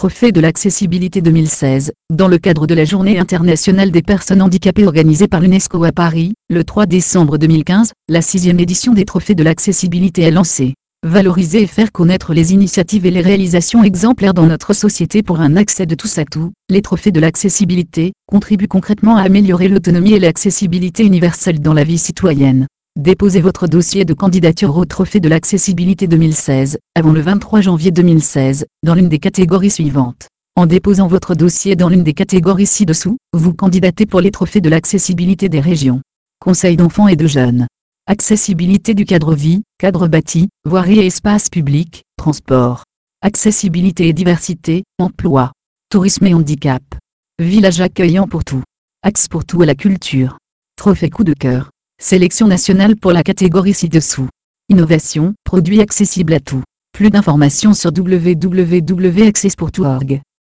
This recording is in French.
trophée de l'accessibilité 2016, dans le cadre de la Journée internationale des personnes handicapées organisée par l'UNESCO à Paris, le 3 décembre 2015, la 6e édition des trophées de l'accessibilité est lancée. Valoriser et faire connaître les initiatives et les réalisations exemplaires dans notre société pour un accès de tous à tout, les trophées de l'accessibilité contribuent concrètement à améliorer l'autonomie et l'accessibilité universelle dans la vie citoyenne. Déposez votre dossier de candidature au trophée de l'accessibilité 2016, avant le 23 janvier 2016, dans l'une des catégories suivantes. En déposant votre dossier dans l'une des catégories ci-dessous, vous candidatez pour les trophées de l'accessibilité des régions. Conseil d'enfants et de jeunes. Accessibilité du cadre vie, cadre bâti, voirie et espace public, transport. Accessibilité et diversité, emploi. Tourisme et handicap. Village accueillant pour tout. Axe pour tout à la culture. Trophée coup de cœur. Sélection nationale pour la catégorie ci-dessous. Innovation, produits accessibles à tout. Plus d'informations sur www.accesspourtout.org.